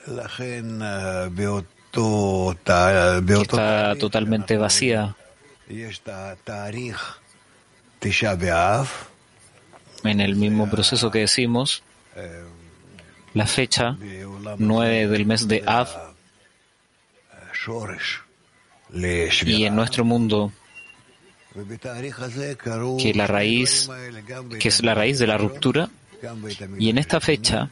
que está totalmente vacía. En el mismo proceso que decimos, la fecha 9 del mes de Av, y en nuestro mundo, que es la raíz de la ruptura, y en esta fecha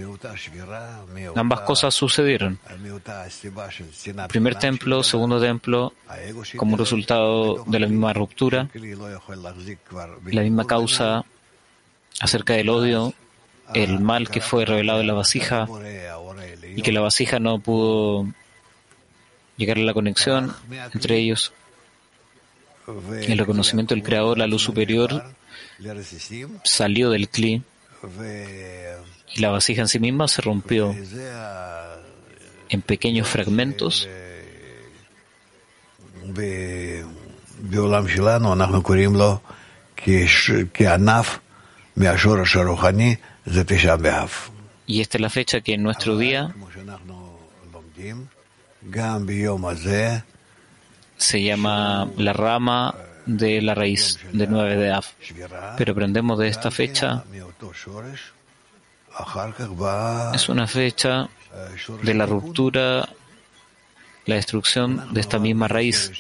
ambas cosas sucedieron. Primer templo, segundo templo, como resultado de la misma ruptura, la misma causa acerca del odio, el mal que fue revelado en la vasija, y que la vasija no pudo llegar a la conexión entre ellos. El reconocimiento del Creador, la luz superior, salió del Kli, y la vasija en sí misma se rompió en pequeños fragmentos. Y esta es la fecha que en nuestro día se llama la rama de la raíz de 9 de Av. Pero aprendemos de esta fecha, es una fecha de la ruptura, la destrucción de esta misma raíz,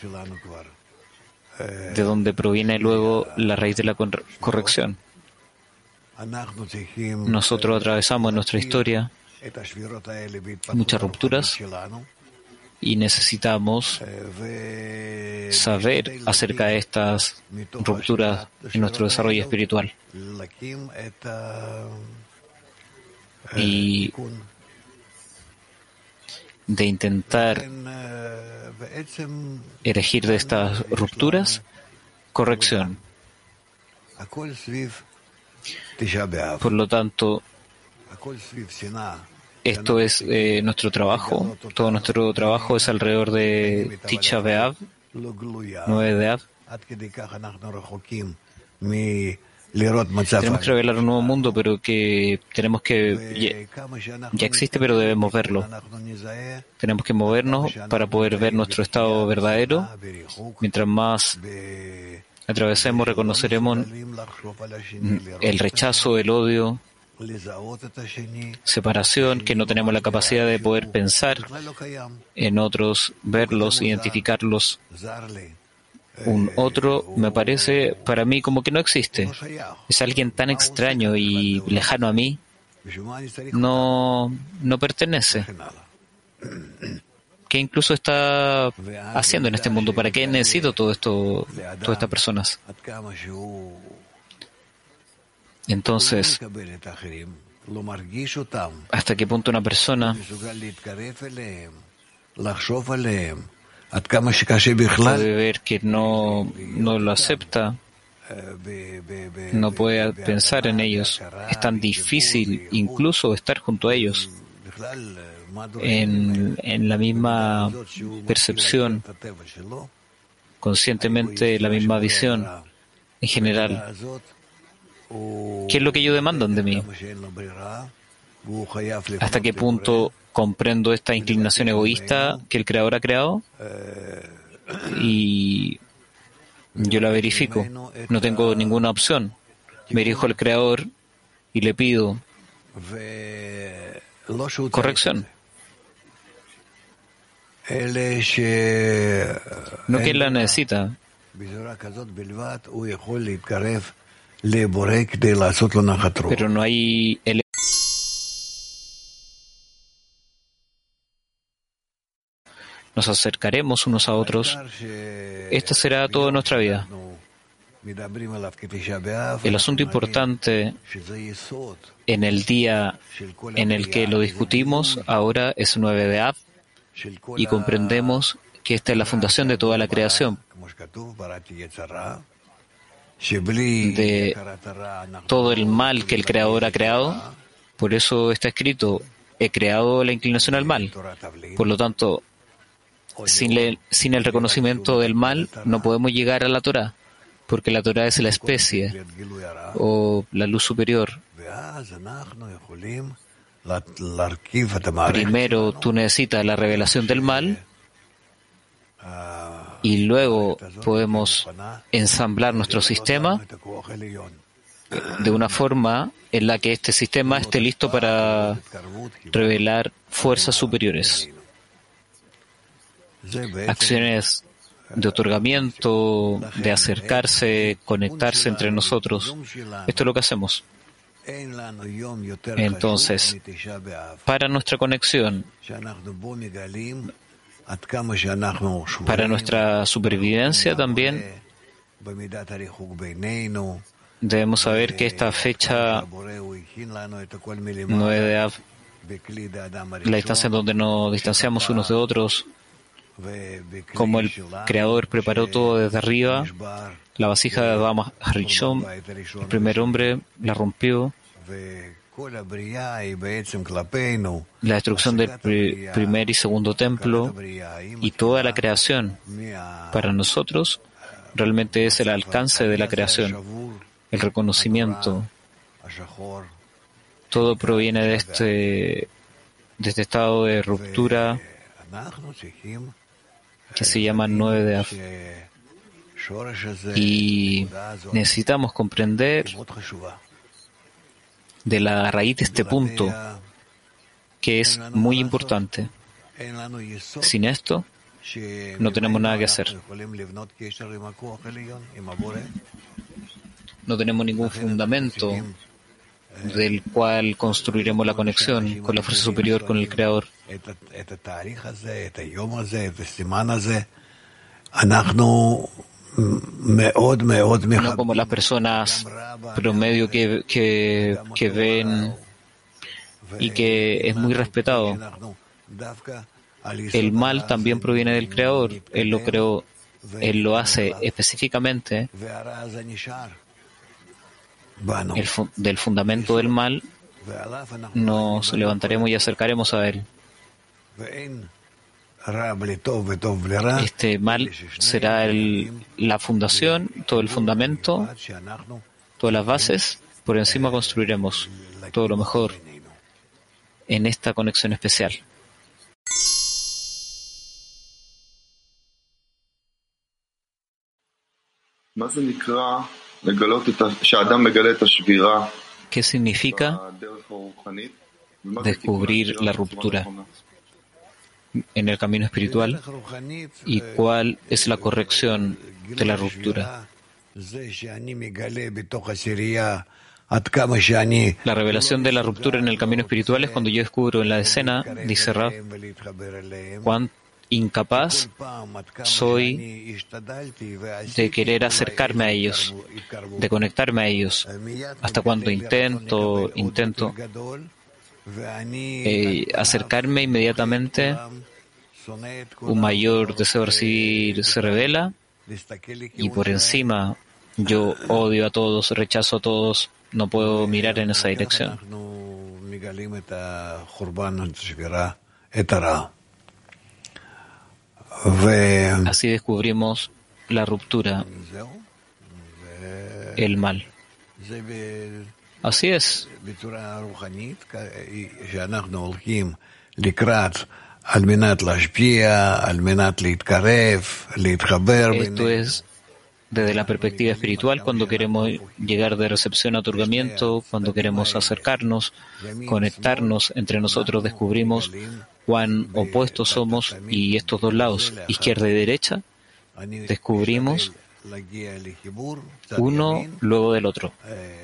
de donde proviene luego la raíz de la corrección. Nosotros atravesamos en nuestra historia muchas rupturas y necesitamos saber acerca de estas rupturas en nuestro desarrollo espiritual y de intentar erigir de estas rupturas corrección. Por lo tanto, esto es nuestro trabajo. Todo nuestro trabajo es alrededor de Tisha B'Av, 9 de Av. Tenemos que revelar un nuevo mundo, pero que tenemos que ya existe, pero debemos verlo. Tenemos que movernos para poder ver nuestro estado verdadero. Mientras más atravesemos, reconoceremos el rechazo, el odio, separación, que no tenemos la capacidad de poder pensar en otros, verlos, identificarlos. Un otro me parece para mí como que no existe. Es alguien tan extraño y lejano a mí. No pertenece. ¿Qué incluso está haciendo en este mundo? ¿Para qué necesito todo esto, todas estas personas? Entonces, ¿hasta qué punto una persona puede ver que no lo acepta, no puede pensar en ellos? Es tan difícil incluso estar junto a ellos en la misma percepción, conscientemente la misma visión en general. ¿Qué es lo que ellos demandan de mí? ¿Hasta qué punto comprendo esta inclinación egoísta que el Creador ha creado? Y yo la verifico. No tengo ninguna opción. Me dirijo al Creador y le pido corrección. No que él la necesita. Pero no hay nos acercaremos unos a otros. Esta será toda nuestra vida. El asunto importante en el día en el que lo discutimos ahora es 9 de Av, y comprendemos que esta es la fundación de toda la creación, de todo el mal que el Creador ha creado. Por eso está escrito: he creado la inclinación al mal. Por lo tanto, sin el reconocimiento del mal no podemos llegar a la Torá, porque la Torá es la especie o la luz superior. Primero tú necesitas la revelación del mal y luego podemos ensamblar nuestro sistema de una forma en la que este sistema esté listo para revelar fuerzas superiores. Acciones de otorgamiento, de acercarse, conectarse entre nosotros. Esto es lo que hacemos. Entonces, para nuestra conexión, para nuestra supervivencia también, debemos saber que esta fecha 9 de Av, la distancia en donde nos distanciamos unos de otros, como el Creador preparó todo desde arriba, la vasija de Adam Harishon, el primer hombre, la rompió. La destrucción del primer y segundo templo y toda la creación para nosotros realmente es el alcance de la creación, el reconocimiento. Todo proviene de este estado de ruptura que se llama 9 de Av. Y necesitamos comprender de la raíz de este punto, que es muy importante. Sin esto, no tenemos nada que hacer. No tenemos ningún fundamento del cual construiremos la conexión con la fuerza superior, con el Creador. No como las personas promedio que ven y que es muy respetado. El mal también proviene del Creador. Él lo creó, Él lo hace específicamente. Del fundamento del mal nos levantaremos y acercaremos a Él. Este mal será la fundación, todo el fundamento, todas las bases. Por encima construiremos todo lo mejor en esta conexión especial. ¿Qué significa descubrir la ruptura en el camino espiritual y cuál es la corrección de la ruptura? La revelación de la ruptura en el camino espiritual es cuando yo descubro en la decena, dice Rab, cuán incapaz soy de querer acercarme a ellos, de conectarme a ellos. Hasta cuando intento acercarme inmediatamente, un mayor deseo de recibir se revela y por encima yo odio a todos, rechazo a todos, no puedo mirar en esa dirección. Así descubrimos la ruptura, el mal. Así es. Esto es desde la perspectiva espiritual, cuando queremos llegar de recepción a otorgamiento, cuando queremos acercarnos, conectarnos entre nosotros, descubrimos cuán opuestos somos y estos dos lados, izquierda y derecha, descubrimos uno luego del otro.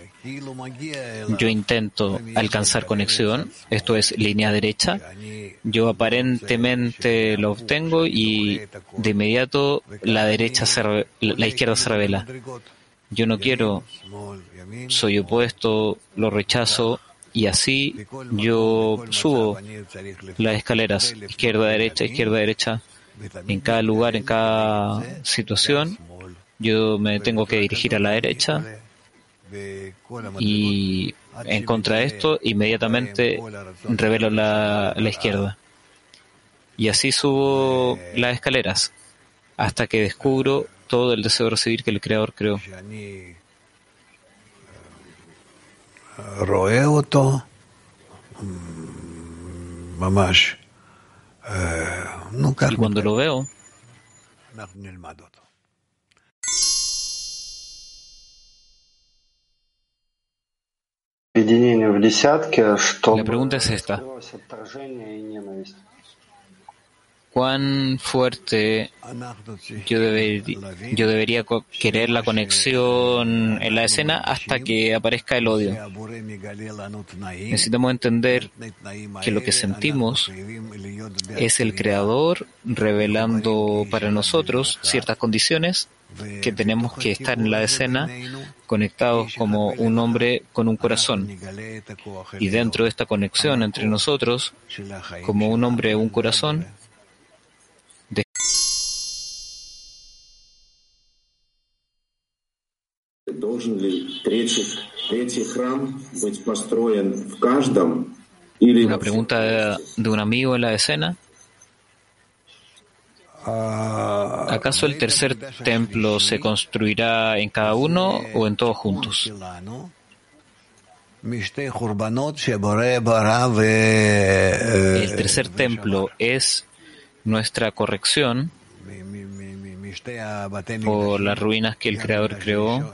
Yo intento alcanzar conexión, esto es línea derecha, yo aparentemente lo obtengo y de inmediato la izquierda se revela. Yo no quiero, soy opuesto, lo rechazo y así yo subo las escaleras, izquierda, derecha, en cada lugar, en cada situación. Yo me tengo que dirigir a la derecha y en contra de esto inmediatamente revelo la izquierda. Y así subo las escaleras hasta que descubro todo el deseo de recibir que el Creador creó. Y cuando lo veo, la pregunta es esta: ¿cuán fuerte yo debería querer la conexión en la escena hasta que aparezca el odio? Necesitamos entender que lo que sentimos es el Creador revelando para nosotros ciertas condiciones que tenemos que estar en la escena conectados como un hombre con un corazón. Y dentro de esta conexión entre nosotros, como un hombre y un corazón, una pregunta de un amigo en la escena: ¿acaso el tercer templo se construirá en cada uno o en todos juntos? El tercer templo es nuestra corrección por las ruinas que el Creador creó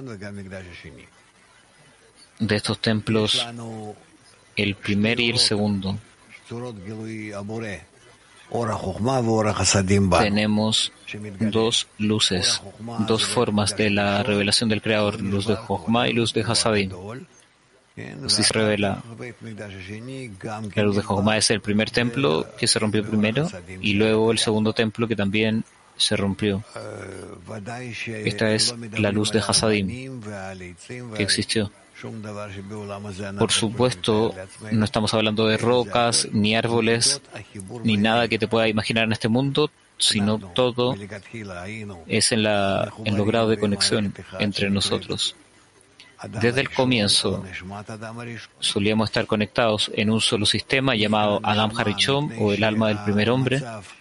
de estos templos, el primer y el segundo. Tenemos dos luces, dos formas de la revelación del Creador, luz de Jochma y luz de Hasadim. Así se revela. La luz de Jochma es el primer templo que se rompió primero y luego el segundo templo que también se rompió. Esta es la luz de Hasadim que existió. Por supuesto, no estamos hablando de rocas, ni árboles, ni nada que te pueda imaginar en este mundo, sino todo es en los grados de conexión entre nosotros. Desde el comienzo solíamos estar conectados en un solo sistema llamado Adam Harishon, o el alma del primer hombre,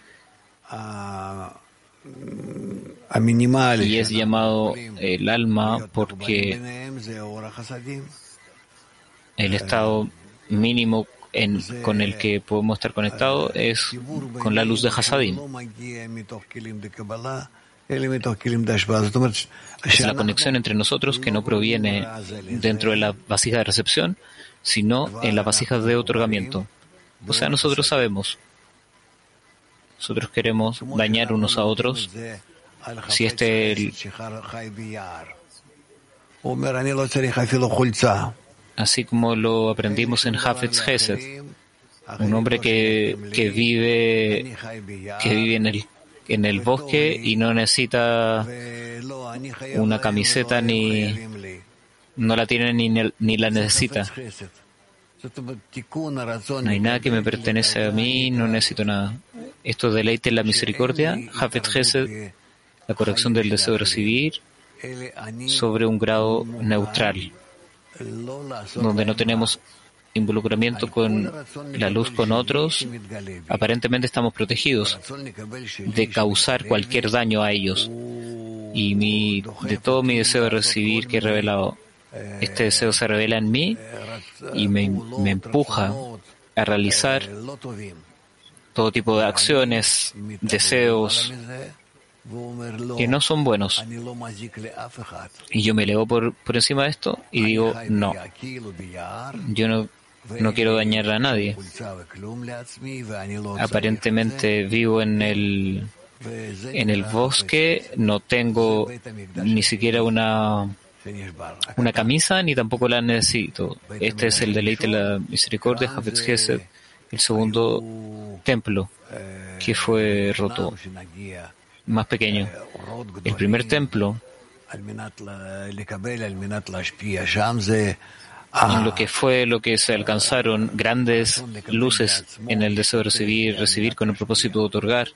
y es llamado el alma porque el estado mínimo con el que podemos estar conectados es con la luz de Hasadim. Es la conexión entre nosotros que no proviene dentro de la vasija de recepción, sino en las vasijas de otorgamiento. O sea, nosotros sabemos, nosotros queremos dañar unos a otros. Si así como lo aprendimos en Hafetz Chesed, un hombre que vive en el bosque y no necesita una camiseta no la tiene ni la necesita. No hay nada que me pertenece a mí, no necesito nada. Esto deleite en la misericordia, Hafetz Chesed, la corrección del deseo de recibir sobre un grado neutral, donde no tenemos involucramente con la luz con otros. Aparentemente estamos protegidos de causar cualquier daño a ellos. Y de todo mi deseo de recibir que he revelado, este deseo se revela en mí y me empuja a realizar todo tipo de acciones, deseos que no son buenos. Y yo me elevo por encima de esto y digo, no, yo no quiero dañar a nadie. Aparentemente vivo en el bosque, no tengo ni siquiera una camisa, ni tampoco la necesito. Este es el deleite de la misericordia, Hafetz Chesed, el segundo templo que fue roto, más pequeño. El primer templo, en lo que se alcanzaron grandes luces en el deseo de recibir con el propósito de otorgar.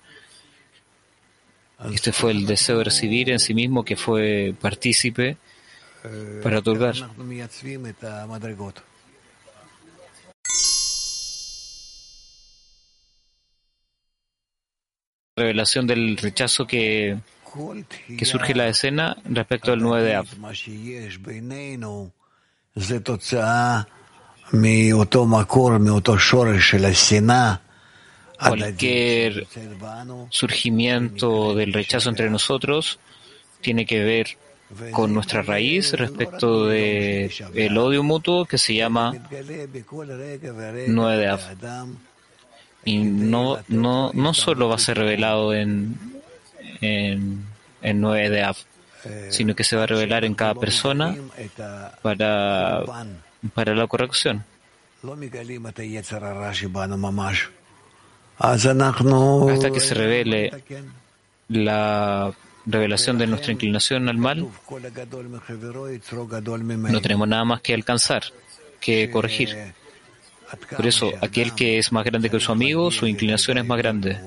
Este fue el deseo de recibir en sí mismo que fue partícipe para otorgar. Revelación del rechazo que surge en la escena respecto al 9 de Av. Cualquier surgimiento del rechazo entre nosotros tiene que ver con nuestra raíz respecto del odio mutuo que se llama 9 de Av. Y no solo va a ser revelado en 9 de Av, sino que se va a revelar en cada persona para la corrección. Hasta que se revele la revelación de nuestra inclinación al mal, no tenemos nada más que alcanzar, que corregir. Por eso, aquel que es más grande que su amigo, su inclinación es más grande.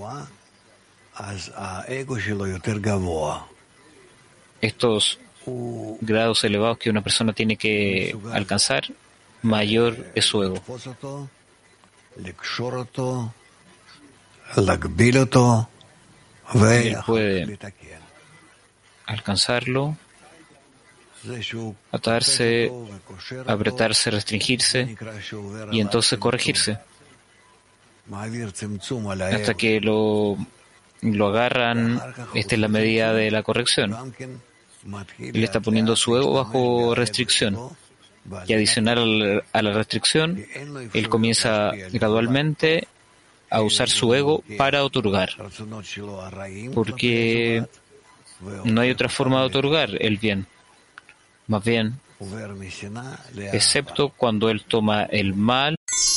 Estos grados elevados que una persona tiene que alcanzar, mayor es su ego. Él puede alcanzarlo, atarse, apretarse, restringirse y entonces corregirse hasta que lo agarran. Esta es la medida de la corrección. Él está poniendo su ego bajo restricción y adicional a la restricción, él comienza gradualmente a usar su ego para otorgar, porque no hay otra forma de otorgar el bien. Más bien, excepto cuando él toma el mal,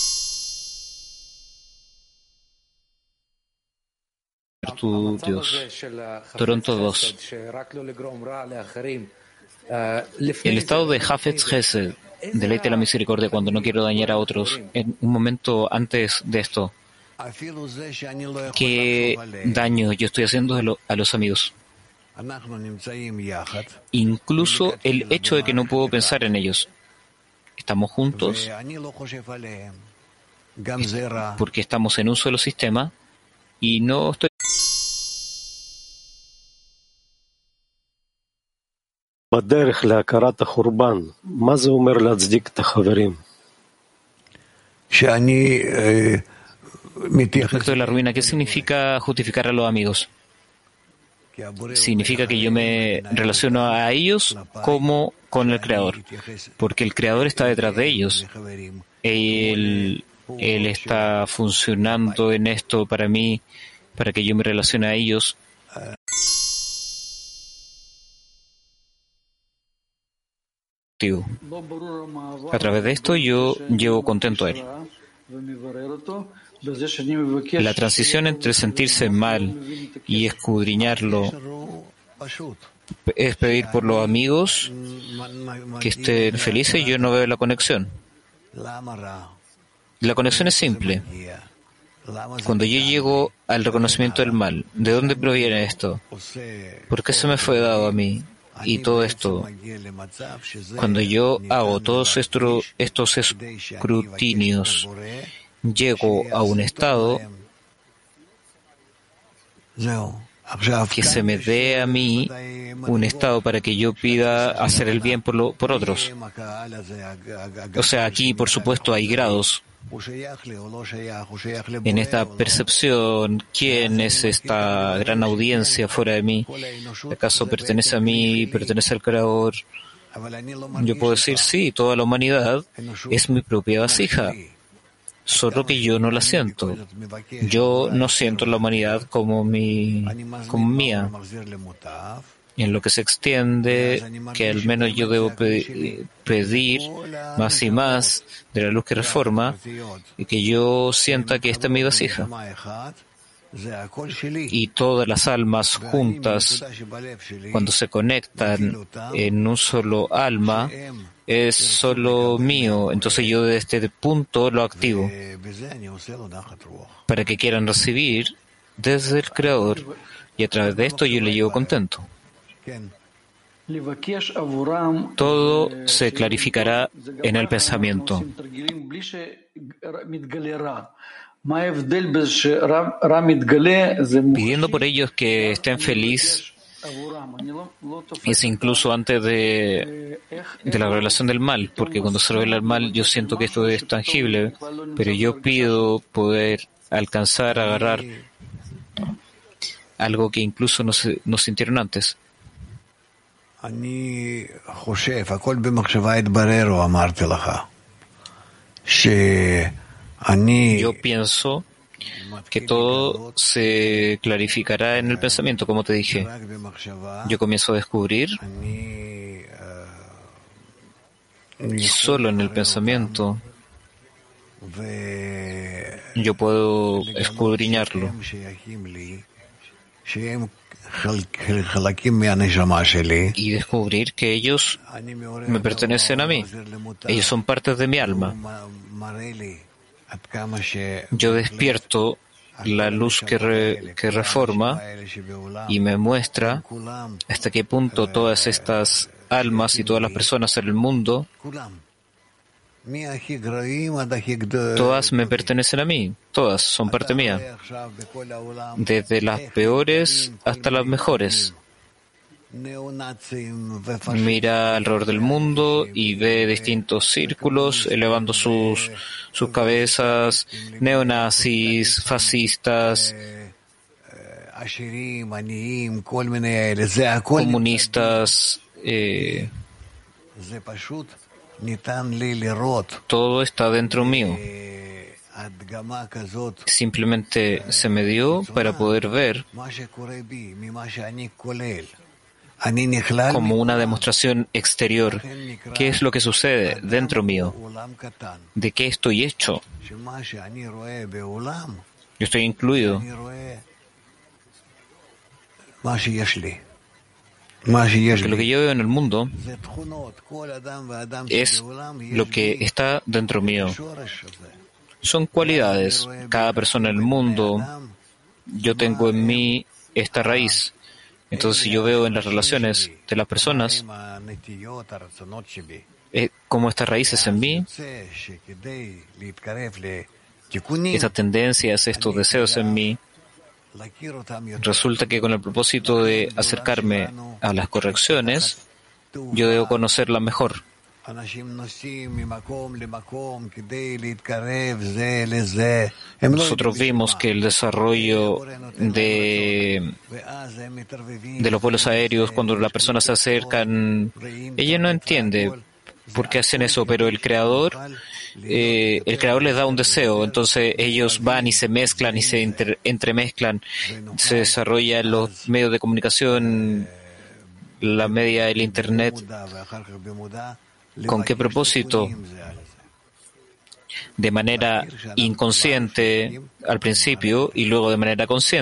tu Dios. Toronto 2. El estado de Hafetz Chesed, deleite la misericordia cuando no quiero dañar a otros. En un momento antes de esto, ¿qué daño yo estoy haciendo a los amigos? Incluso el hecho de que no puedo pensar en ellos. Estamos juntos porque estamos en un solo sistema y no estoy. Respecto de la ruina, ¿qué significa justificar a los amigos? Significa que yo me relaciono a ellos como con el Creador, porque el Creador está detrás de ellos. Él está funcionando en esto para mí, para que yo me relacione a ellos. A través de esto yo llevo contento a él. La transición entre sentirse mal y escudriñarlo es pedir por los amigos que estén felices. Yo no veo la conexión. La conexión es simple. Cuando yo llego al reconocimiento del mal, ¿de dónde proviene esto? ¿Por qué se me fue dado a mí? Y todo esto, cuando yo hago todos estos escrutinios, llego a un estado que se me dé a mí un estado para que yo pida hacer el bien por otros. O sea, aquí, por supuesto, hay grados. En esta percepción, ¿quién es esta gran audiencia fuera de mí? ¿Acaso pertenece a mí? ¿Pertenece al Creador? Yo puedo decir, sí, toda la humanidad es mi propia vasija, solo que yo no la siento. Yo no siento la humanidad como mía. En lo que se extiende, que al menos yo debo pedir más y más de la luz que reforma, y que yo sienta que esta es mi vasija. Y todas las almas juntas, cuando se conectan en un solo alma, es solo mío. Entonces yo desde este punto lo activo para que quieran recibir desde el Creador, y a través de esto yo le llevo contento. Todo se clarificará en el pensamiento. Pidiendo por ellos que estén felices Es incluso antes de la revelación del mal, porque cuando se revela el mal yo siento que esto es tangible, pero yo pido poder alcanzar a agarrar algo que incluso no sintieron antes. Yo pienso que todo se clarificará en el pensamiento, como te dije. Yo comienzo a descubrir y solo en el pensamiento yo puedo escudriñarlo y descubrir que ellos me pertenecen a mí. Ellos son partes de mi alma. Yo despierto la luz que reforma y me muestra hasta qué punto todas estas almas y todas las personas en el mundo, todas me pertenecen a mí, todas son parte mía, desde las peores hasta las mejores. Mira alrededor del mundo y ve distintos círculos elevando sus cabezas, neonazis, fascistas, comunistas, todo está dentro mío. Simplemente se me dio para poder ver como una demostración exterior qué es lo que sucede dentro mío, de qué estoy hecho. Yo estoy incluido. Porque lo que yo veo en el mundo es lo que está dentro mío. Son cualidades. Cada persona en el mundo, yo tengo en mí esta raíz. Entonces, si yo veo en las relaciones de las personas como estas raíces en mí, estas tendencias, estos deseos en mí, resulta que con el propósito de acercarme a las correcciones, yo debo conocerla mejor. Nosotros vimos que el desarrollo de los vuelos aéreos, cuando las personas se acercan, ella no entiende por qué hacen eso, pero el creador les da un deseo, entonces ellos van y se mezclan y se entremezclan, se desarrollan los medios de comunicación, la media, el internet. ¿Con qué propósito? De manera inconsciente al principio y luego de manera consciente.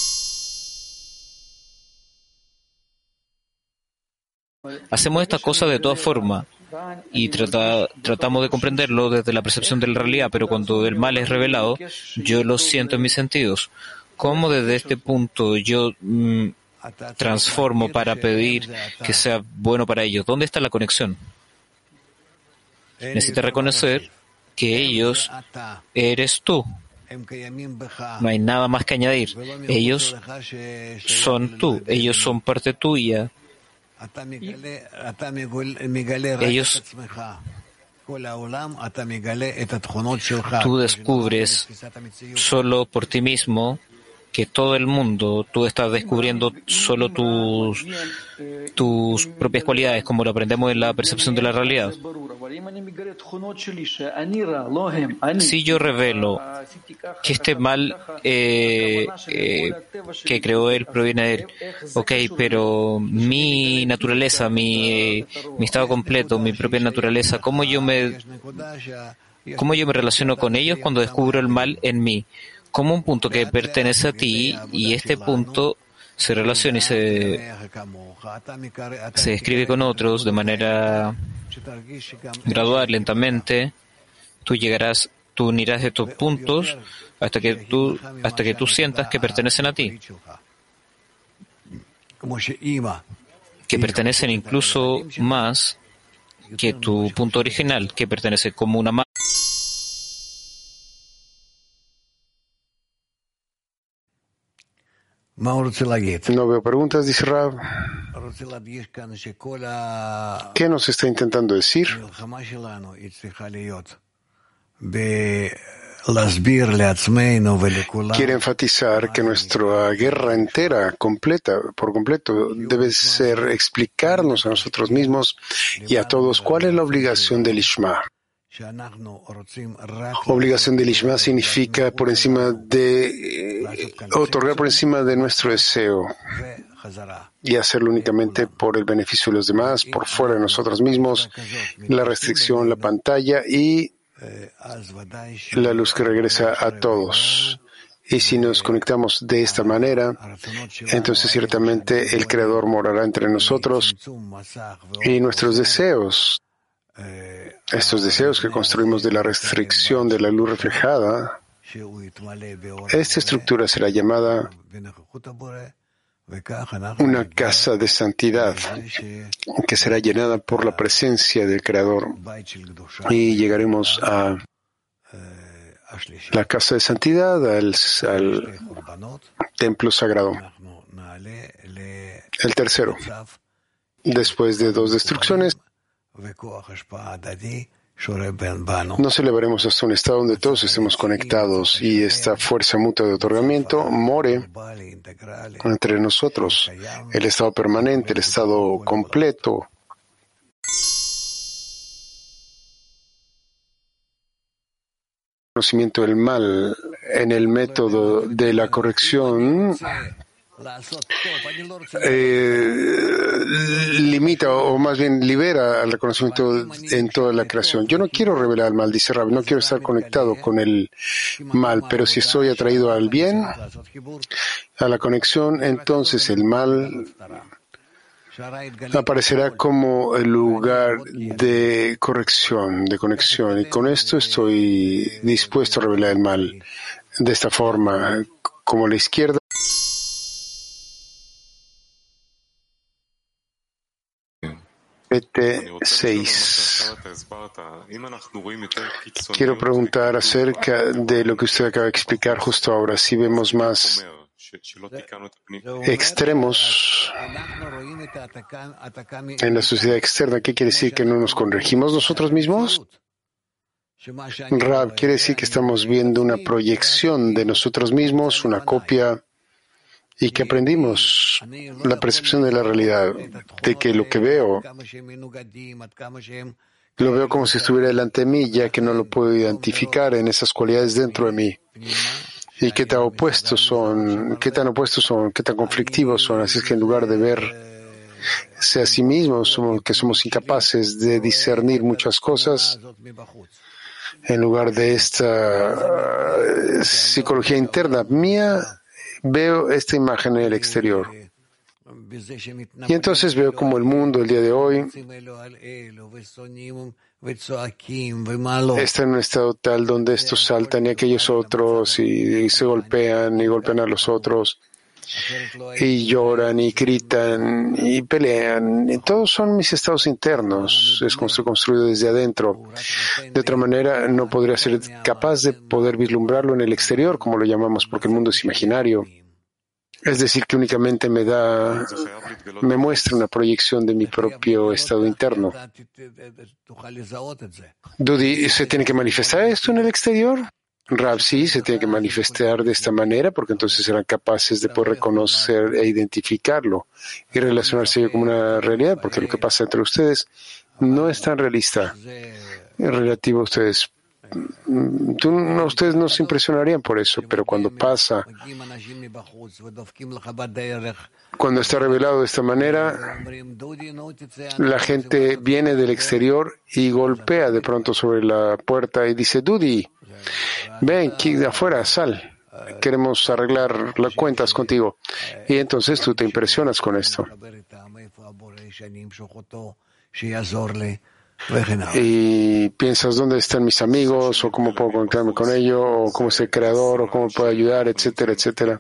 Hacemos estas cosas de todas formas y tratamos de comprenderlo desde la percepción de la realidad, pero cuando el mal es revelado, yo lo siento en mis sentidos. ¿Cómo desde este punto yo transformo para pedir que sea bueno para ellos? ¿Dónde está la conexión? Necesitas reconocer que ellos eres tú. No hay nada más que añadir. Ellos son tú. Ellos son parte tuya. Tú descubres solo por ti mismo que todo el mundo, tú estás descubriendo solo tus propias cualidades, como lo aprendemos en la percepción de la realidad. Si yo revelo que este mal que creó él proviene de él, ok, pero mi naturaleza, mi estado completo, mi propia naturaleza, ¿cómo yo me relaciono con ellos cuando descubro el mal en mí? Como un punto que pertenece a ti y este punto se relaciona y se describe con otros de manera gradual, lentamente. Tú unirás estos puntos hasta que tú sientas que pertenecen a ti, que pertenecen incluso más que tu punto original, que pertenece como una madre. No veo preguntas, dice Rab. ¿Qué nos está intentando decir? Quiere enfatizar que nuestra guerra entera, por completo, debe ser explicarnos a nosotros mismos y a todos cuál es la obligación del Ishma. Obligación del Ishma significa otorgar por encima de nuestro deseo y hacerlo únicamente por el beneficio de los demás, por fuera de nosotros mismos, la restricción, la pantalla y la luz que regresa a todos. Y si nos conectamos de esta manera, entonces ciertamente el Creador morará entre nosotros y nuestros deseos, estos deseos que construimos de la restricción de la luz reflejada, esta estructura será llamada una casa de santidad que será llenada por la presencia del Creador y llegaremos a la casa de santidad, al templo sagrado. El tercero, después de 2 destrucciones, nos elevaremos hasta un estado donde todos estemos conectados y esta fuerza mutua de otorgamiento more entre nosotros, el estado permanente, el estado completo. Conocimiento del mal en el método de la corrección limita o más bien libera al reconocimiento en toda la creación. Yo no quiero revelar el mal, dice Rab, no quiero estar conectado con el mal, pero si estoy atraído al bien, a la conexión, entonces el mal aparecerá como el lugar de corrección, de conexión, y con esto estoy dispuesto a revelar el mal de esta forma, como la izquierda. PT6. Quiero preguntar acerca de lo que usted acaba de explicar justo ahora. Si vemos más extremos en la sociedad externa, ¿qué quiere decir? ¿Que no nos corregimos nosotros mismos? Rab, quiere decir que estamos viendo una proyección de nosotros mismos, una copia, y que aprendimos la percepción de la realidad, de que lo que veo, lo veo como si estuviera delante de mí, ya que no lo puedo identificar en esas cualidades dentro de mí. Y qué tan opuestos son, qué tan conflictivos son. Así es que en lugar de verse a sí mismos, que somos incapaces de discernir muchas cosas, en lugar de esta psicología interna mía, veo esta imagen en el exterior. Y entonces veo como el mundo el día de hoy está en un estado tal donde estos saltan y aquellos otros y se golpean y golpean a los otros y lloran y gritan y pelean. Y todos son mis estados internos. Es construido desde adentro. De otra manera, no podría ser capaz de poder vislumbrarlo en el exterior, como lo llamamos, porque el mundo es imaginario. Es decir, que únicamente me muestra una proyección de mi propio estado interno. Dudi, ¿se tiene que manifestar esto en el exterior? Rab, sí, se tiene que manifestar de esta manera, porque entonces serán capaces de poder reconocer e identificarlo y relacionarse como una realidad, porque lo que pasa entre ustedes no es tan realista, es relativo a ustedes. Ustedes no se impresionarían por eso, pero cuando pasa, cuando está revelado de esta manera, la gente viene del exterior y golpea de pronto sobre la puerta y dice: Dudi, ven, aquí de afuera, sal, queremos arreglar las cuentas contigo. Y entonces tú te impresionas con esto. Y piensas dónde están mis amigos, o cómo puedo conectarme con ellos, o cómo es el creador, o cómo puedo ayudar, etcétera, etcétera.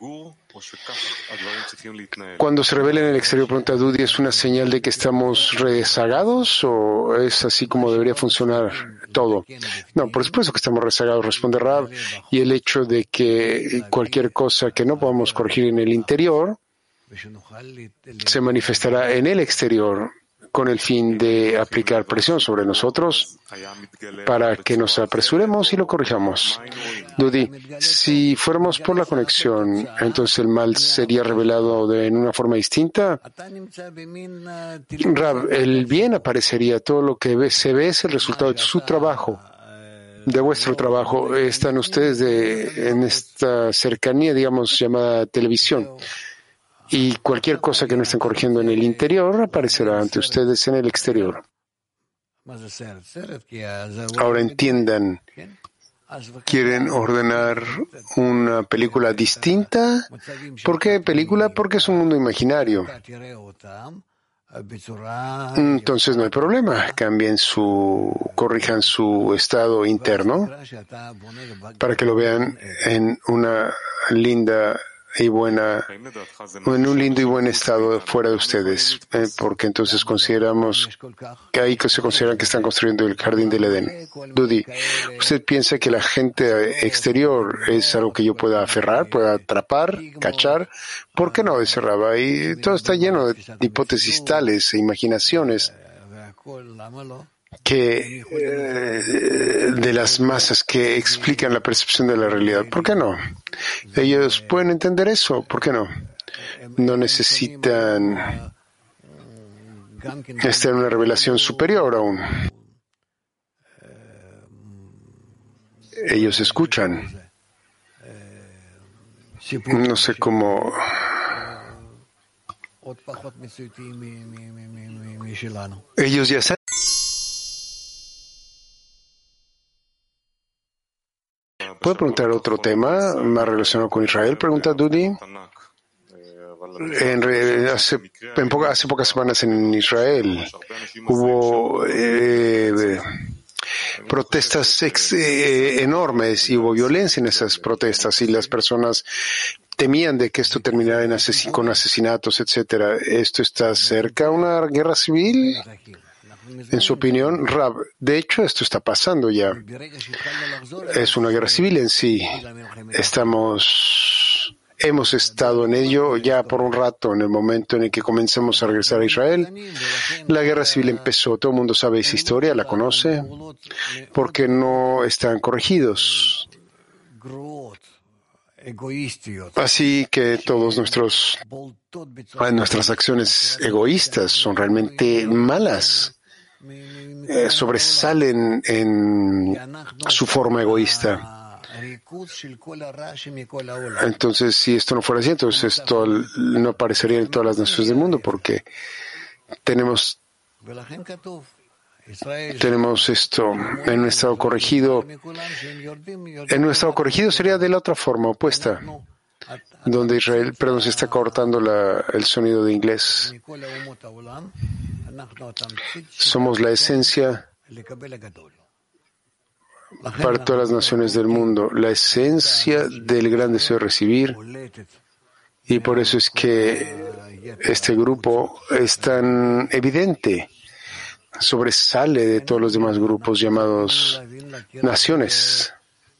Cuando se revela en el exterior, pregunta Dudi, ¿es una señal de que estamos rezagados o es así como debería funcionar todo. No, por supuesto que estamos rezagados, responde Rab, y el hecho de que cualquier cosa que no podamos corregir en el interior se manifestará en el exterior con el fin de aplicar presión sobre nosotros para que nos apresuremos y lo corrijamos. Dudi, si fuéramos por la conexión, entonces el mal sería revelado en una forma distinta. Rab, el bien aparecería, todo lo que se ve es el resultado de su trabajo, de vuestro trabajo. Están ustedes en esta cercanía, digamos, llamada televisión. Y cualquier cosa que no estén corrigiendo en el interior aparecerá ante ustedes en el exterior. Ahora entiendan, ¿quieren ordenar una película distinta? ¿Por qué película? Porque es un mundo imaginario. Entonces no hay problema. Corrijan su estado interno para que lo vean en una linda y buena, en un lindo y buen estado fuera de ustedes, porque entonces consideramos que ahí se consideran que están construyendo el jardín del Edén. Dudi, ¿usted piensa que la gente exterior es algo que yo pueda aferrar, pueda atrapar, cachar? ¿Por qué no? Dice Rabba. Y todo está lleno de hipótesis tales e imaginaciones que de las masas que explican la percepción de la realidad. ¿Por qué no? Ellos pueden entender eso. ¿Por qué no? No necesitan estar en una revelación superior aún. Ellos escuchan. No sé cómo. Ellos ya saben. ¿Puedo preguntar otro tema más relacionado con Israel? Pregunta Dudi. Hace pocas semanas en Israel hubo protestas enormes y hubo violencia en esas protestas y las personas temían de que esto terminara con asesinatos, etcétera. ¿Esto está cerca a una guerra civil? En su opinión, Rab, de hecho esto está pasando ya. Es una guerra civil en sí. Hemos estado en ello ya por un rato. En el momento en el que comenzamos a regresar a Israel, la guerra civil empezó. Todo el mundo sabe esa historia, la conoce, porque no están corregidos. Así que todas nuestras acciones egoístas son realmente malas. Sobresalen en su forma egoísta. Entonces, si esto no fuera así, entonces esto no aparecería en todas las naciones del mundo, porque tenemos esto en un estado corregido. En un estado corregido sería de la otra forma, opuesta, donde Israel, perdón, se está cortando el sonido de inglés. Somos la esencia para todas las naciones del mundo, la esencia del gran deseo de recibir, y por eso es que este grupo es tan evidente, sobresale de todos los demás grupos llamados naciones.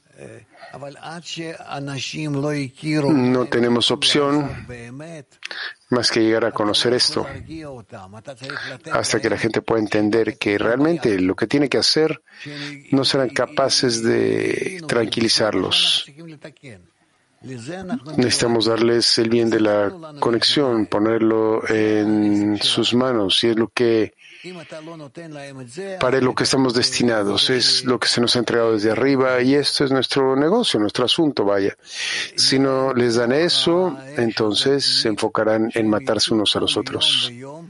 No tenemos opción más que llegar a conocer esto, hasta que la gente pueda entender que realmente lo que tiene que hacer no serán capaces de tranquilizarlos. Necesitamos darles el bien de la conexión, ponerlo en sus manos, y es para lo que estamos destinados, es lo que se nos ha entregado desde arriba, y esto es nuestro negocio, nuestro asunto, vaya. Si no les dan eso, entonces se enfocarán en matarse unos a los otros.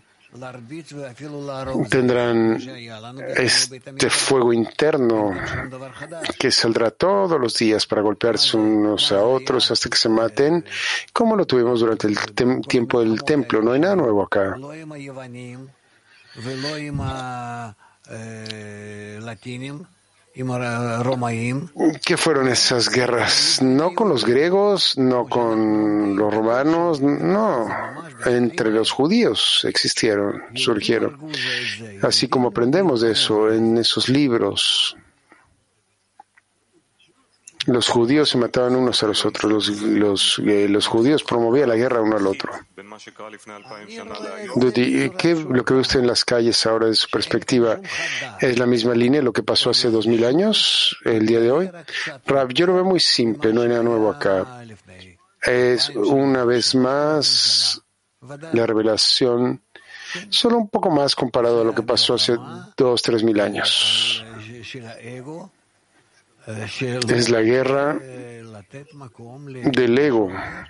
Tendrán este fuego interno que saldrá todos los días para golpearse unos a otros hasta que se maten, como lo tuvimos durante el tiempo del templo. No hay nada nuevo acá. ¿Qué fueron esas guerras? No con los griegos, no con los romanos, no. Entre los judíos surgieron. Así como aprendemos de eso en esos libros. Los judíos se mataban unos a los otros. Los judíos promovían la guerra uno al otro. Dudi, ¿qué lo que ve usted en las calles ahora de su perspectiva es la misma línea de lo que pasó hace 2000 años, el día de hoy? Rab, yo lo veo muy simple, no hay nada nuevo acá. Es una vez más la revelación, solo un poco más comparado a lo que pasó hace 2,000-3,000 años. Es la guerra del ego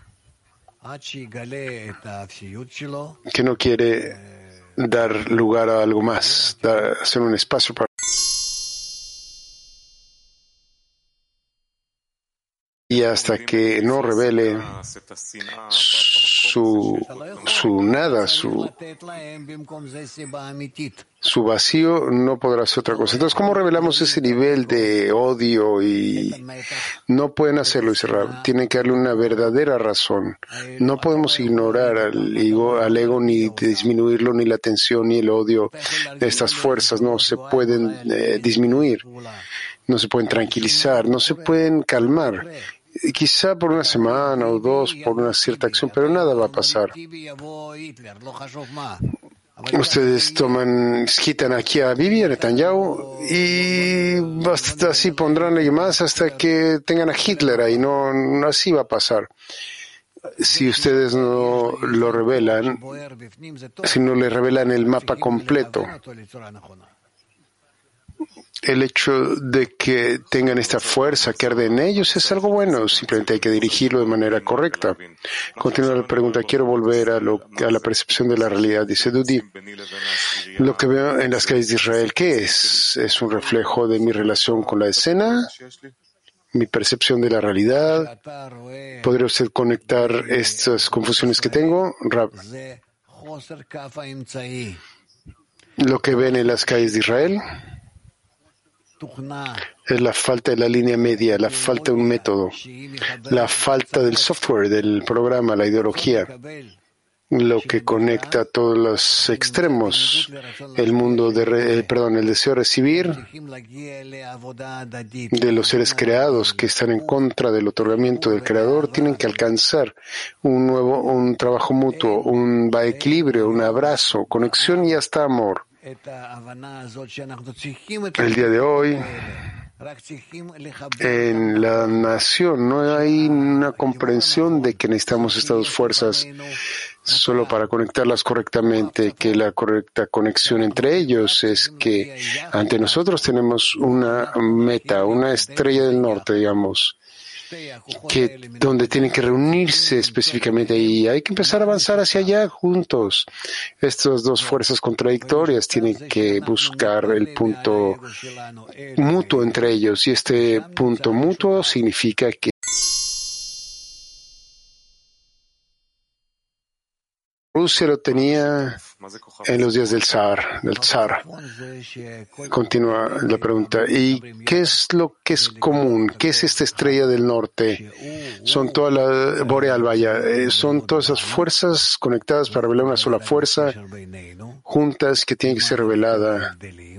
que no quiere dar lugar a algo más, hacer un espacio para. Y hasta que no revele su nada, su vacío, no podrá ser otra cosa. Entonces, ¿cómo revelamos ese nivel de odio? Y no pueden hacerlo, Israel. Tienen que darle una verdadera razón. No podemos ignorar al ego, ni disminuirlo, ni la tensión, ni el odio de estas fuerzas. No se pueden disminuir, no se pueden tranquilizar, no se pueden calmar. Quizá por una semana o dos, por una cierta acción, pero nada va a pasar. Ustedes quitan aquí a Bibi, a Netanyahu, y hasta así pondrán a más hasta que tengan a Hitler ahí. No así va a pasar. Si ustedes no lo revelan, si no le revelan el mapa completo, el hecho de que tengan esta fuerza que arde en ellos es algo bueno, simplemente hay que dirigirlo de manera correcta. Continúa la pregunta, quiero volver a la percepción de la realidad. Dice Dudi, lo que veo en las calles de Israel, ¿qué es? ¿Es un reflejo de mi relación con la escena? ¿Mi percepción de la realidad? ¿Podría usted conectar estas confusiones que tengo? Rab, lo que ven en las calles de Israel es la falta de la línea media, la falta de un método, la falta del software, del programa, la ideología, lo que conecta a todos los extremos, el deseo de recibir de los seres creados que están en contra del otorgamiento del Creador, tienen que alcanzar un trabajo mutuo, un equilibrio, un abrazo, conexión y hasta amor. El día de hoy, en la nación, no hay una comprensión de que necesitamos estas dos fuerzas solo para conectarlas correctamente, que la correcta conexión entre ellos es que ante nosotros tenemos una meta, una estrella del norte, digamos, donde tienen que reunirse específicamente y hay que empezar a avanzar hacia allá juntos. Estas dos fuerzas contradictorias tienen que buscar el punto mutuo entre ellos y este punto mutuo significa que Rusia lo tenía en los días del zar. Continúa la pregunta. ¿Y qué es lo que es común? ¿Qué es esta estrella del norte? Son todas las boreal, son todas esas fuerzas conectadas para revelar una sola fuerza, juntas, que tiene que ser revelada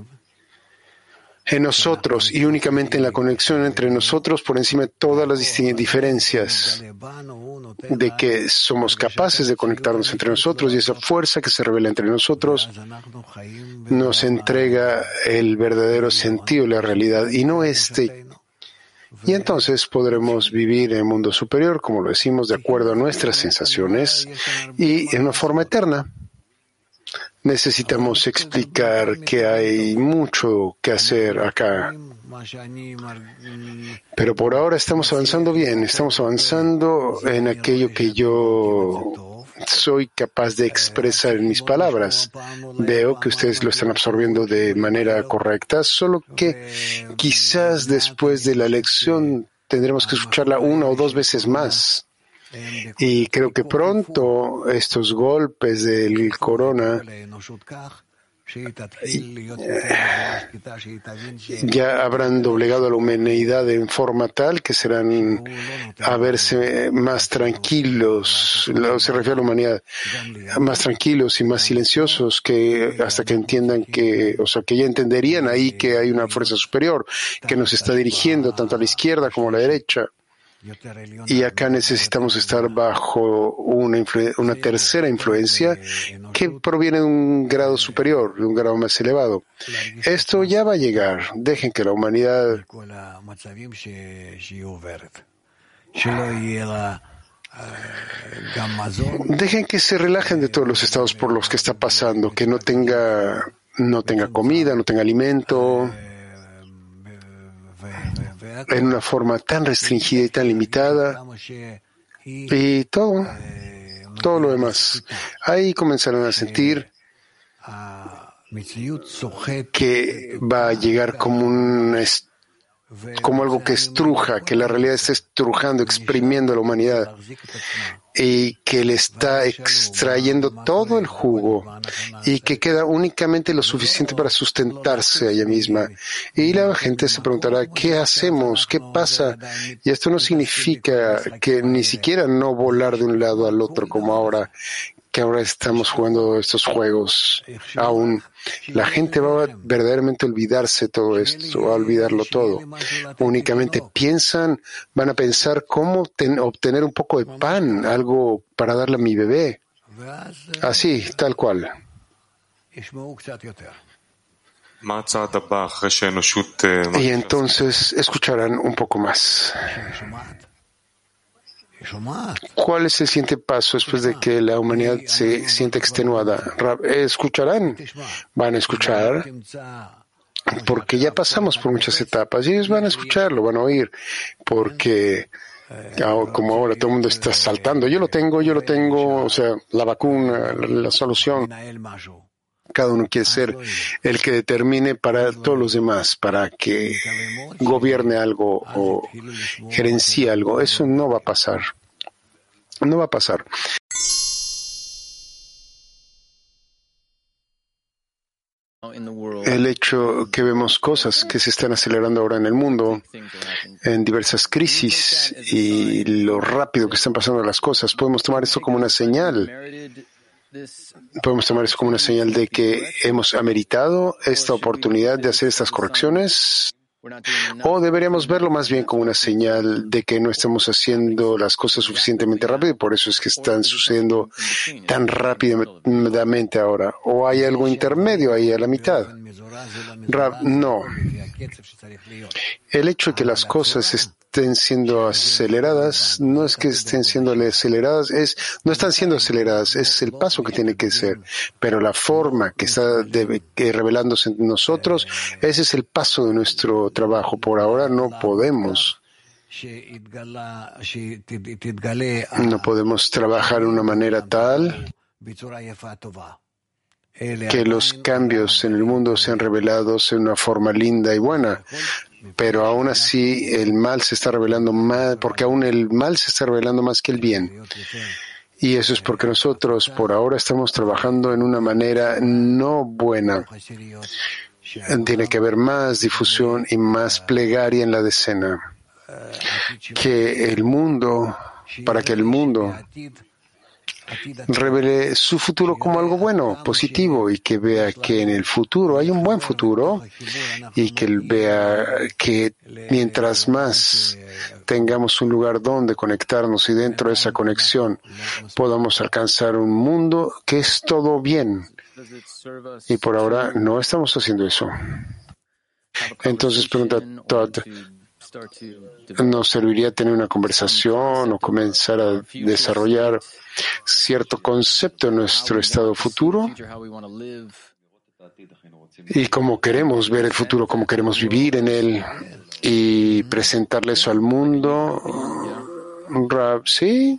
en nosotros y únicamente en la conexión entre nosotros por encima de todas las diferencias, de que somos capaces de conectarnos entre nosotros y esa fuerza que se revela entre nosotros nos entrega el verdadero sentido de la realidad y no este. Y entonces podremos vivir en el mundo superior, como lo decimos, de acuerdo a nuestras sensaciones y en una forma eterna. Necesitamos explicar que hay mucho que hacer acá. Pero por ahora estamos avanzando bien, estamos avanzando en aquello que yo soy capaz de expresar en mis palabras. Veo que ustedes lo están absorbiendo de manera correcta, solo que quizás después de la lección tendremos que escucharla una o dos veces más. Y creo que pronto estos golpes del corona ya habrán doblegado a la humanidad en forma tal que serán a verse más tranquilos, se refiere a la humanidad, más tranquilos y más silenciosos, que hasta que entiendan que ya entenderían ahí que hay una fuerza superior que nos está dirigiendo tanto a la izquierda como a la derecha. Y acá necesitamos estar bajo una tercera influencia que proviene de un grado superior, de un grado más elevado. Esto ya va a llegar. Dejen que la humanidad dejen que se relajen de todos los estados por los que está pasando, que no tenga comida, no tenga alimento, en una forma tan restringida y tan limitada, y todo lo demás. Ahí comenzarán a sentir que va a llegar como algo que estruja, que la realidad está estrujando, exprimiendo a la humanidad, y que le está extrayendo todo el jugo y que queda únicamente lo suficiente para sustentarse a ella misma. Y la gente se preguntará, ¿qué hacemos? ¿Qué pasa? Y esto no significa que ni siquiera no volar de un lado al otro como ahora, que ahora estamos jugando estos juegos. Aún la gente va a verdaderamente olvidarse todo esto, va a olvidarlo todo. Únicamente van a pensar cómo obtener un poco de pan, algo para darle a mi bebé. Así, tal cual. Y entonces escucharán un poco más. ¿Cuál es el siguiente paso después de que la humanidad se sienta extenuada? ¿Escucharán? Van a escuchar, porque ya pasamos por muchas etapas y ellos van a escucharlo, van a oír, porque como ahora todo el mundo está saltando, yo lo tengo, la vacuna, la solución. Cada uno quiere ser el que determine para todos los demás, para que gobierne algo o gerencie algo. Eso no va a pasar. No va a pasar. El hecho que vemos cosas que se están acelerando ahora en el mundo, en diversas crisis, y lo rápido que están pasando las cosas, podemos tomar esto como una señal. Podemos tomar eso como una señal de que hemos ameritado esta oportunidad de hacer estas correcciones, o deberíamos verlo más bien como una señal de que no estamos haciendo las cosas suficientemente rápido y por eso es que están sucediendo tan rápidamente ahora. ¿O hay algo intermedio ahí a la mitad? No. El hecho de que las cosas estén siendo aceleradas no es que estén siendo aceleradas, no están siendo aceleradas, es el paso que tiene que ser. Pero la forma que está revelándose en nosotros, ese es el paso de nuestro trabajo. Por ahora no podemos trabajar de una manera tal que los cambios en el mundo sean revelados en una forma linda y buena. Pero aún así el mal se está revelando más, porque aún el mal se está revelando más que el bien. Y eso es porque nosotros por ahora estamos trabajando en una manera no buena. Tiene que haber más difusión y más plegaria en la decena. Para que el mundo revele su futuro como algo bueno, positivo, y que vea que en el futuro hay un buen futuro, y que él vea que mientras más tengamos un lugar donde conectarnos y dentro de esa conexión podamos alcanzar un mundo que es todo bien. Y por ahora no estamos haciendo eso. Entonces pregunta Todd, ¿nos serviría tener una conversación o comenzar a desarrollar cierto concepto en nuestro estado futuro? Y cómo queremos ver el futuro, cómo queremos vivir en él y presentarle eso al mundo. ¿Sí?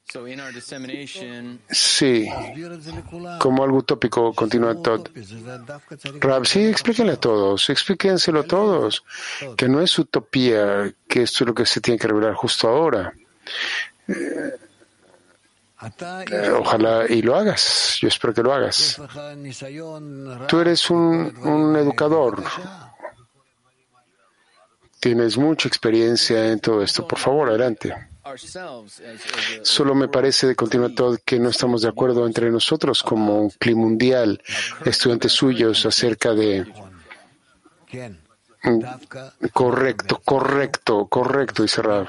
Sí, como algo utópico, continúa Todd. Rab, sí, explíquenle a todos, explíquenselo a todos, que no es utopía, que esto es lo que se tiene que revelar justo ahora. Ojalá y lo hagas. Yo espero que lo hagas. Tú eres un educador. Tienes mucha experiencia en todo esto. Por favor, adelante. Solo me parece de continuo que no estamos de acuerdo entre nosotros como un clima mundial, estudiantes suyos, acerca de... Correcto, dice Rav.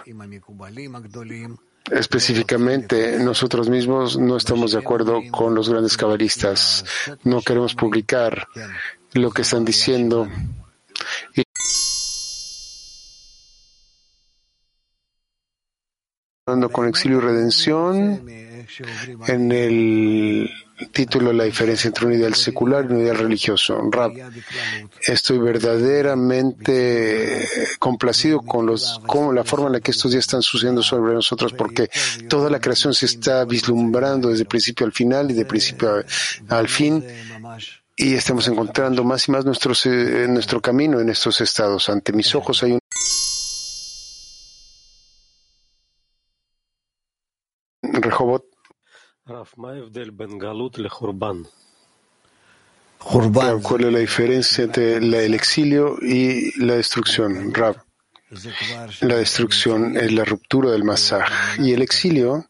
Específicamente, nosotros mismos no estamos de acuerdo con los grandes cabalistas. No queremos publicar lo que están diciendo. Y hablando con exilio y redención, en el título La diferencia entre un ideal secular y un ideal religioso. Rab, estoy verdaderamente complacido con la forma en la que estos días están sucediendo sobre nosotros, porque toda la creación se está vislumbrando desde el principio al final y de principio al fin, y estamos encontrando más y más nuestro camino en estos estados. Ante mis ojos hay un Rehobot. ¿Cuál es la diferencia entre el exilio y la destrucción? Rav, la destrucción es la ruptura del masaj y el exilio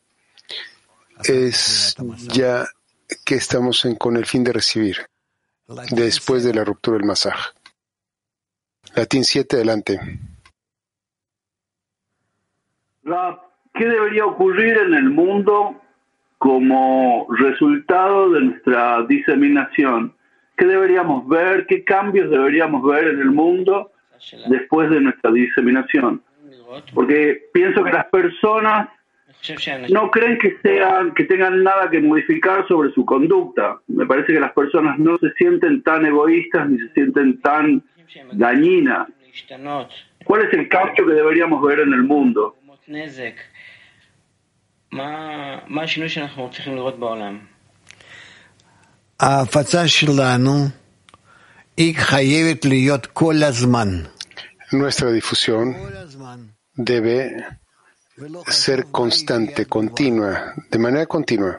es ya que estamos con el fin de recibir después de la ruptura del masaj. Latín 7, adelante. Rav, ¿qué debería ocurrir en el mundo como resultado de nuestra diseminación? ¿Qué deberíamos ver? ¿Qué cambios deberíamos ver en el mundo después de nuestra diseminación? Porque pienso que las personas no creen que tengan nada que modificar sobre su conducta. Me parece que las personas no se sienten tan egoístas ni se sienten tan dañinas. ¿Cuál es el cambio que deberíamos ver en el mundo? Nuestra difusión debe ser constante, continua, de manera continua.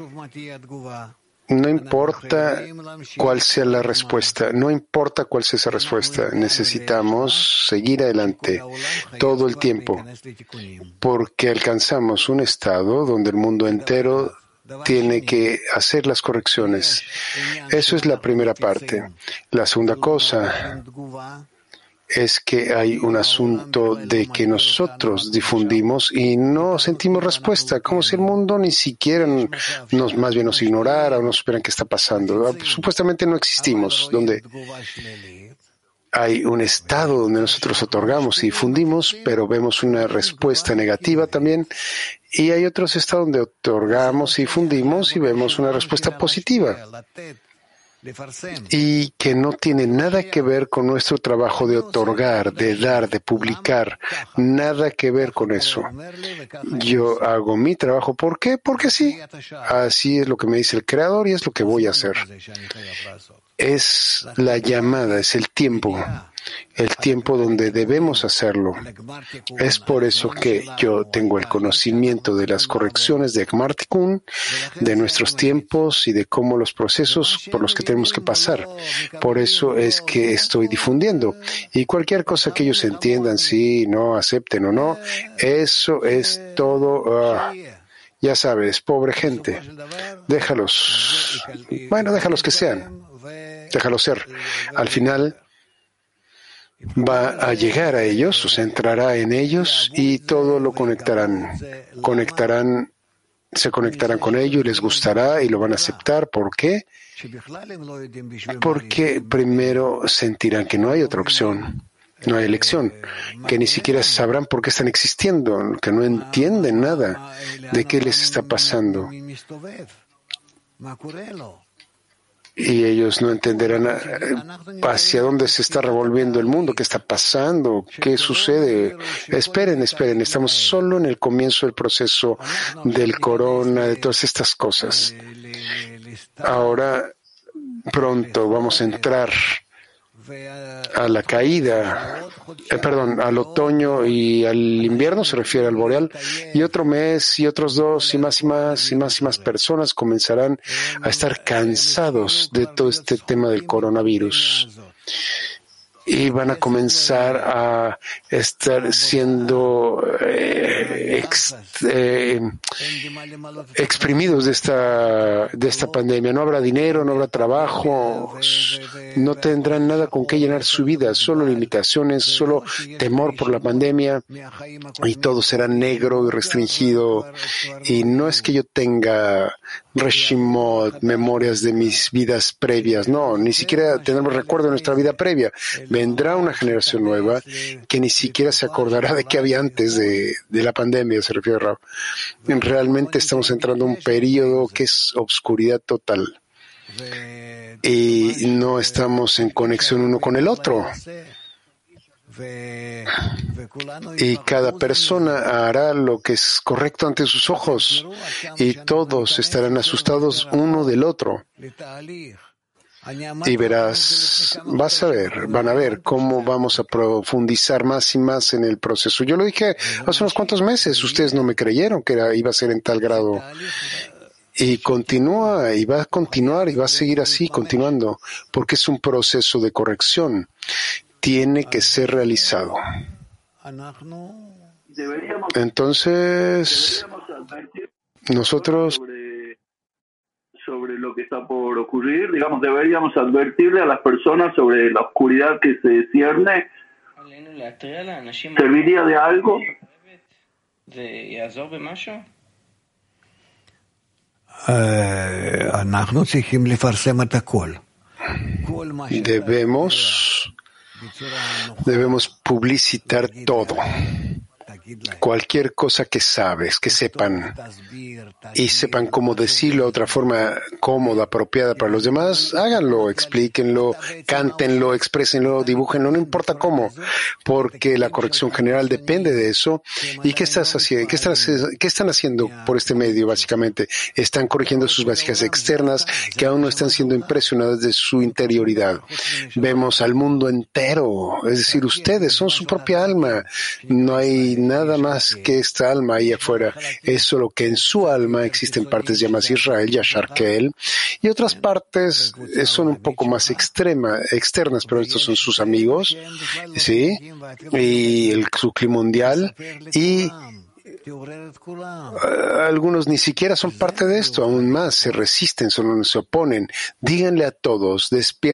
No importa cuál sea la respuesta, no importa cuál sea esa respuesta, necesitamos seguir adelante todo el tiempo, porque alcanzamos un estado donde el mundo entero tiene que hacer las correcciones. Eso es la primera parte. La segunda cosa es que hay un asunto de que nosotros difundimos y no sentimos respuesta, como si el mundo ni siquiera más bien nos ignorara o no supieran qué está pasando. Supuestamente no existimos, donde hay un estado donde nosotros otorgamos y difundimos, pero vemos una respuesta negativa también, y hay otros estados donde otorgamos y difundimos y vemos una respuesta positiva, y que no tiene nada que ver con nuestro trabajo de otorgar, de dar, de publicar, nada que ver con eso. Yo hago mi trabajo, ¿por qué? Porque sí, así es lo que me dice el Creador y es lo que voy a hacer. Es la llamada, es el tiempo donde debemos hacerlo. Es por eso que yo tengo el conocimiento de las correcciones de Gmar Tikkun, de nuestros tiempos y de cómo los procesos por los que tenemos que pasar. Por eso es que estoy difundiendo. Y cualquier cosa que ellos entiendan, sí, no, acepten o no, eso es todo. Ya sabes, pobre gente. Déjalos que sean. Déjalos ser. Al final va a llegar a ellos, o sea, entrará en ellos y todo lo conectarán. Se conectarán con ello y les gustará y lo van a aceptar. ¿Por qué? Porque primero sentirán que no hay otra opción, no hay elección, que ni siquiera sabrán por qué están existiendo, que no entienden nada de qué les está pasando. Y ellos no entenderán hacia dónde se está revolviendo el mundo, qué está pasando, qué sucede. Esperen, estamos solo en el comienzo del proceso del corona, de todas estas cosas. Ahora, pronto vamos a entrar a la caída, al otoño y al invierno, se refiere al boreal, y otro mes y otros 2 y más y más y más y más personas comenzarán a estar cansados de todo este tema del coronavirus. Y van a comenzar a estar siendo exprimidos de esta pandemia. No habrá dinero, no habrá trabajo, no tendrán nada con qué llenar su vida, solo limitaciones, solo temor por la pandemia, y todo será negro y restringido. Y no es que yo tenga reshimot, memorias de mis vidas previas, no, ni siquiera tenemos recuerdo de nuestra vida previa. Vendrá una generación nueva que ni siquiera se acordará de qué había antes de la pandemia, se refiere a Rab. Realmente estamos entrando en un periodo que es obscuridad total y no estamos en conexión uno con el otro. Y cada persona hará lo que es correcto ante sus ojos y todos estarán asustados uno del otro. Y van a ver cómo vamos a profundizar más y más en el proceso. Yo lo dije hace unos cuantos meses, ustedes no me creyeron que iba a ser en tal grado. Y continúa, y va a continuar, y va a seguir así, continuando, porque es un proceso de corrección. Tiene que ser realizado. Entonces, nosotros sobre lo que está por ocurrir, digamos, deberíamos advertirle a las personas sobre la oscuridad que se cierne. ¿Serviría de algo? Debemos publicitar todo. Cualquier cosa que sepan, y sepan cómo decirlo de otra forma cómoda, apropiada para los demás, háganlo, explíquenlo, cántenlo, exprésenlo, dibújenlo, no importa cómo, porque la corrección general depende de eso. ¿Y qué están haciendo por este medio, básicamente? Están corrigiendo sus vasijas externas que aún no están siendo impresionadas de su interioridad. Vemos al mundo entero, es decir, ustedes son su propia alma. No hay nada más que esta alma ahí afuera. Es solo que en su alma existen partes llamadas Israel, Yashar Kel, y otras partes son un poco más externas, pero estos son sus amigos, ¿sí? Y su clima mundial, y algunos ni siquiera son parte de esto, aún más se resisten, solo se oponen. Díganle a todos, despierten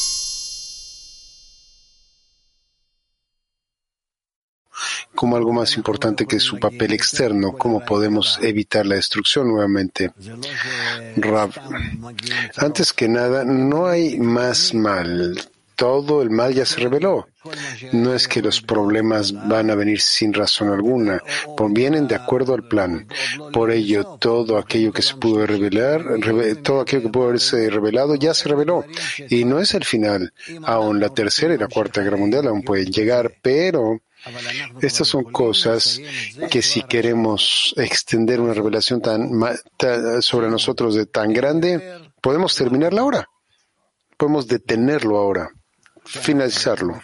como algo más importante que su papel externo. ¿Cómo podemos evitar la destrucción nuevamente? Rav, antes que nada, no hay más mal. Todo el mal ya se reveló. No es que los problemas van a venir sin razón alguna, vienen de acuerdo al plan. Por ello, todo aquello que se pudo revelar, todo aquello que pudo haberse revelado, ya se reveló. Y no es el final. Aún la tercera y la cuarta guerra mundial aún pueden llegar, pero estas son cosas que si queremos extender una revelación sobre nosotros de tan grande, podemos terminarla ahora. Podemos detenerlo ahora, finalizarlo.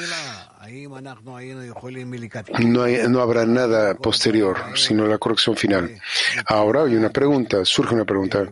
No habrá nada posterior, sino la corrección final. Ahora hay una pregunta, surge una pregunta.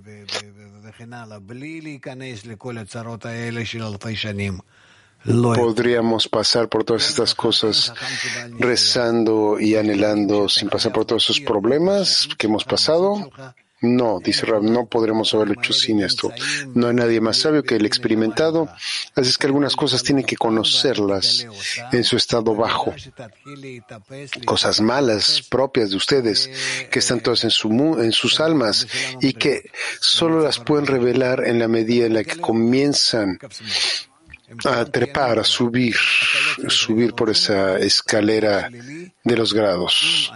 ¿Podríamos pasar por todas estas cosas rezando y anhelando sin pasar por todos esos problemas que hemos pasado? No, dice Rab, no podremos haberlo hecho sin esto. No hay nadie más sabio que el experimentado, así es que algunas cosas tienen que conocerlas en su estado bajo. Cosas malas propias de ustedes, que están todas en sus almas y que solo las pueden revelar en la medida en la que comienzan a trepar, a subir por esa escalera de los grados.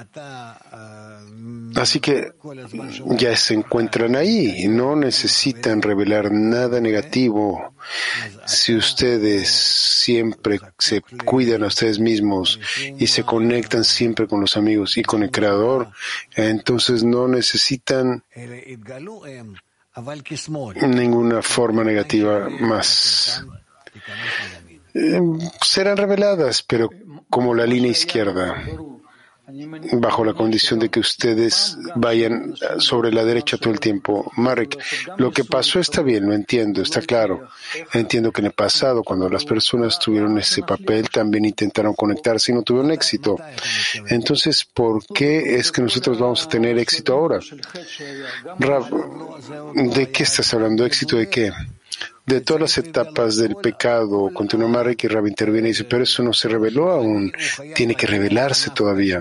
Así que ya se encuentran ahí, no necesitan revelar nada negativo. Si ustedes siempre se cuidan a ustedes mismos y se conectan siempre con los amigos y con el Creador, entonces no necesitan ninguna forma negativa más. serán reveladas, pero como la línea izquierda, bajo la condición de que ustedes vayan sobre la derecha todo el tiempo. Marek, lo que pasó está bien, lo entiendo, está claro. Entiendo que en el pasado, cuando las personas tuvieron ese papel, también intentaron conectarse y no tuvieron éxito. Entonces, ¿por qué es que nosotros vamos a tener éxito ahora? Rab, ¿de qué estás hablando? ¿Éxito de qué? De todas las etapas del pecado, continúa Marek y Rab interviene y dice, pero eso no se reveló aún, tiene que revelarse todavía.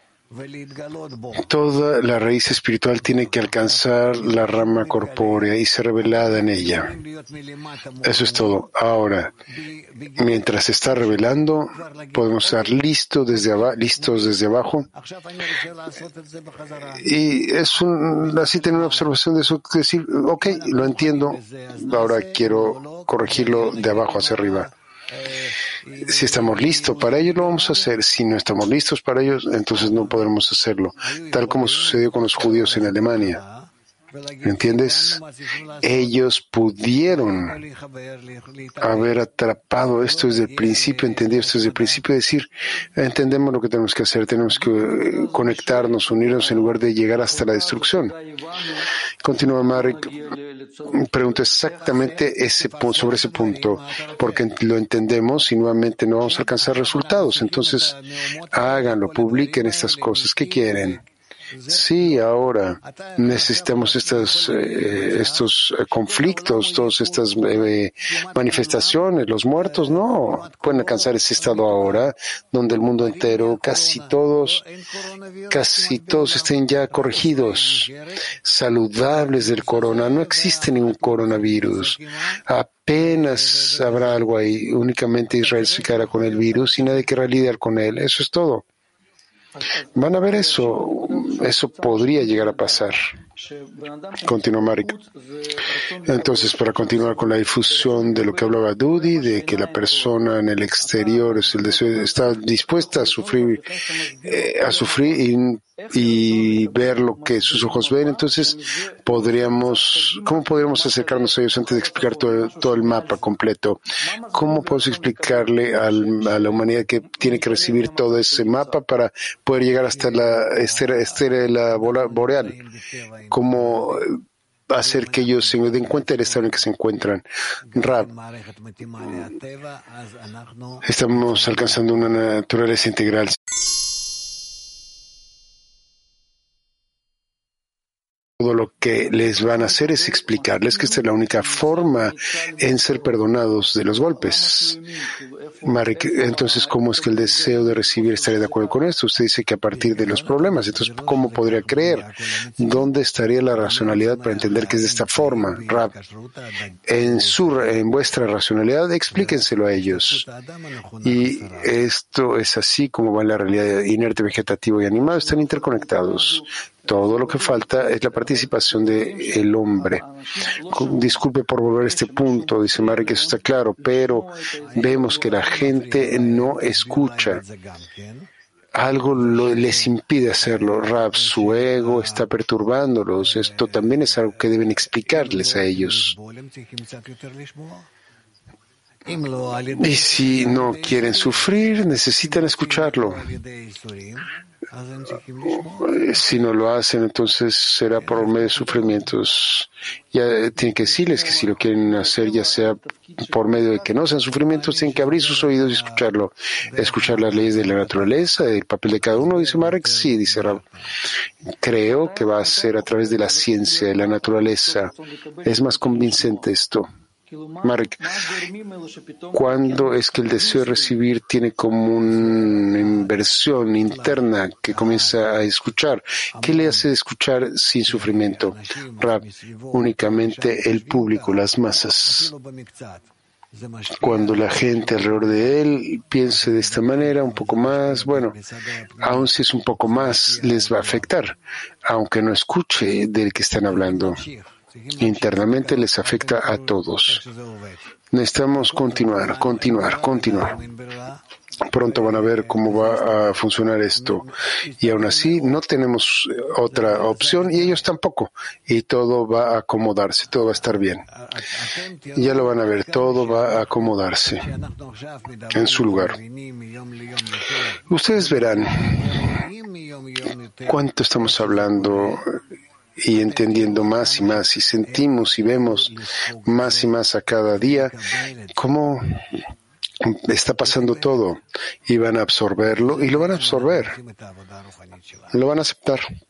Toda la raíz espiritual tiene que alcanzar la rama corpórea y ser revelada en ella. Eso es todo. Ahora, mientras se está revelando, podemos estar listos desde abajo. Y así tener una observación de eso, decir, ok, lo entiendo, ahora quiero corregirlo de abajo hacia arriba. Si estamos listos para ello, lo vamos a hacer. Si no estamos listos para ello, entonces no podremos hacerlo. Tal como sucedió con los judíos en Alemania. ¿Entiendes? Ellos pudieron haber atrapado esto desde el principio, entendido esto desde el principio, decir, entendemos lo que tenemos que hacer, tenemos que conectarnos, unirnos en lugar de llegar hasta la destrucción. Continúa Marek, pregunto exactamente sobre ese punto, porque lo entendemos y nuevamente no vamos a alcanzar resultados. Entonces, háganlo, publiquen estas cosas. ¿Qué quieren? Sí, ahora necesitamos estos conflictos, todas estas manifestaciones. Los muertos no pueden alcanzar ese estado ahora, donde el mundo entero, casi todos estén ya corregidos, saludables del corona. No existe ningún coronavirus. Apenas habrá algo ahí. Únicamente Israel se quedará con el virus y nadie querrá lidiar con él. Eso es todo. Van a ver eso podría llegar a pasar. Continúa Marek. Entonces, para continuar con la difusión de lo que hablaba Dudi, de que la persona en el exterior está dispuesta a sufrir y ver lo que sus ojos ven, entonces ¿cómo podríamos acercarnos a ellos antes de explicar todo el mapa completo? ¿Cómo podemos explicarle a la humanidad que tiene que recibir todo ese mapa para poder llegar hasta la estrella boreal? ¿Cómo hacer que ellos se den cuenta del estado en el que se encuentran? Rab, estamos alcanzando una naturaleza integral. Todo lo que les van a hacer es explicarles que esta es la única forma en ser perdonados de los golpes. Marek, entonces, ¿cómo es que el deseo de recibir estaría de acuerdo con esto? Usted dice que a partir de los problemas. Entonces, ¿cómo podría creer? ¿Dónde estaría la racionalidad para entender que es de esta forma? Rab, en vuestra racionalidad, explíquenselo a ellos. Y esto es así como va en la realidad inerte, vegetativo y animal. Están interconectados. Todo lo que falta es la participación del hombre. Disculpe por volver a este punto, dice Marek, que eso está claro, pero vemos que la gente no escucha. Algo les impide hacerlo. Rab, su ego está perturbándolos. Esto también es algo que deben explicarles a ellos. Y si no quieren sufrir, necesitan escucharlo. Si no lo hacen, entonces será por medio de sufrimientos. Ya tienen que decirles que si lo quieren hacer, ya sea por medio de que no sean sufrimientos, tienen que abrir sus oídos y escucharlo. Escuchar las leyes de la naturaleza, el papel de cada uno, dice Marek. Sí, dice Rab. Creo que va a ser a través de la ciencia, de la naturaleza. Es más convincente esto. Marek, ¿cuándo es que el deseo de recibir tiene como una inversión interna que comienza a escuchar? ¿Qué le hace escuchar sin sufrimiento? Rab, únicamente el público, las masas. Cuando la gente alrededor de él piense de esta manera, un poco más, bueno, aun si es un poco más, les va a afectar, aunque no escuche del que están hablando. Internamente les afecta a todos. Necesitamos continuar. Pronto van a ver cómo va a funcionar esto. Y aún así no tenemos otra opción y ellos tampoco. Y todo va a acomodarse, todo va a estar bien. Y ya lo van a ver, todo va a acomodarse en su lugar. Ustedes verán cuánto estamos hablando y entendiendo más y más, y sentimos y vemos más y más a cada día cómo está pasando todo, y van a absorberlo y lo van a absorber, lo van a aceptar